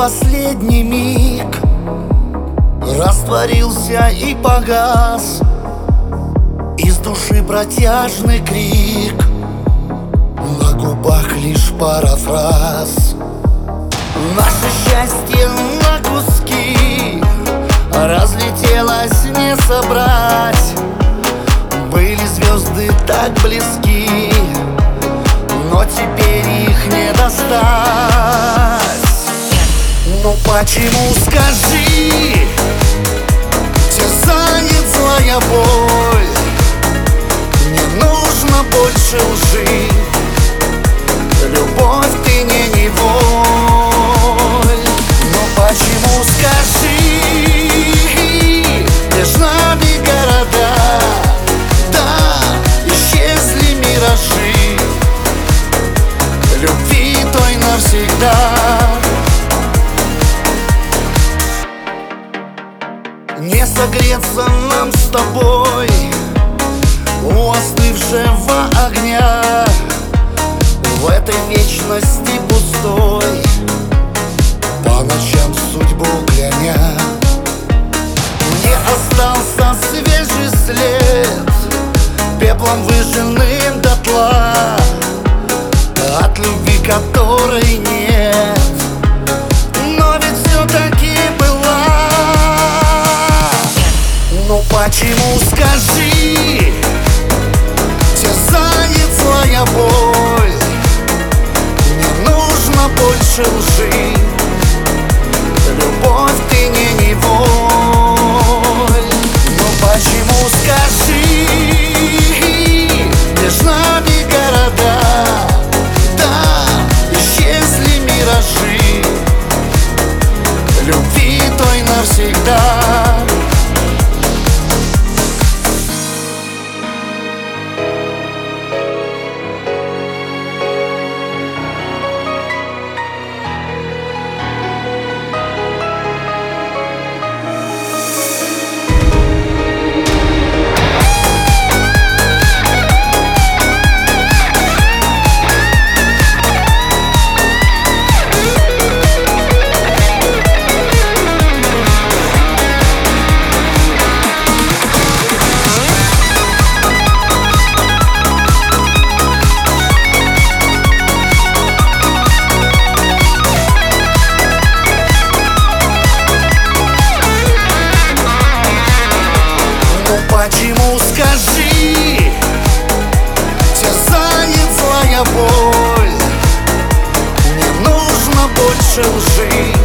последний миг растворился и погас. Из души протяжный крик, на губах лишь пара фраз. Наше счастье на куски разлетелось не собрать. Были звезды так близки, но теперь их не достать. Ну почему, скажи, терзанит злая боль? Не нужно больше лжи, любовь, ты не неволь. Но почему, скажи, между нами города, да, исчезли миражи любви той навсегда. Не согреться нам с тобой у остывшего огня, в этой вечности пустой, по ночам судьбу кляня. Не остался свежий след, пеплом выжженным дотла, от любви которой нет, но ведь все-таки была. Ну почему, скажи, терзанит злая боль? Не нужно больше лжи, любовь, ты не неволь. Ну почему, скажи, между нами города, да, исчезли миражи любви той навсегда. Почему, скажи, терзанит злая боль? Не нужно больше лжи,